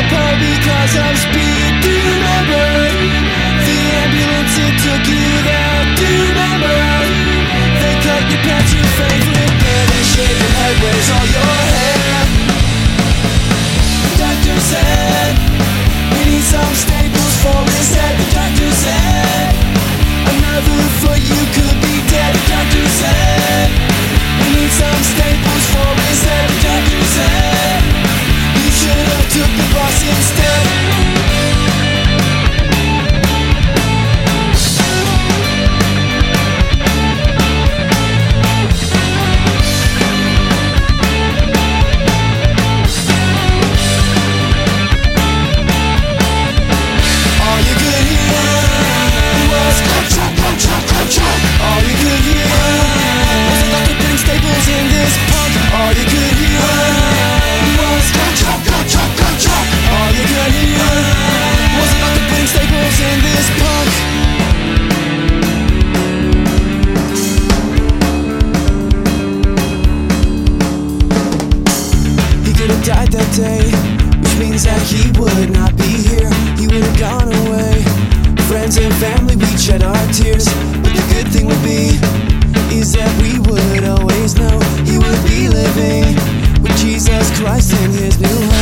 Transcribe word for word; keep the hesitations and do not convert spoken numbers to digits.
apart because of speed. Do you remember the ambulance it took you there? Do you remember they cut your pants, your favorite band, and shaved your head, raise all your hair? The doctor said he needs some staples for his head. The doctor said another foot you could be dead. The doctor said he needs some staples for his head. The doctor said you should have took the bus instead. Died that day, which means that he would not be here. He would have gone away. Friends and family, we'd shed our tears. But the good thing would be is that we would always know he would be living with Jesus Christ in his new home.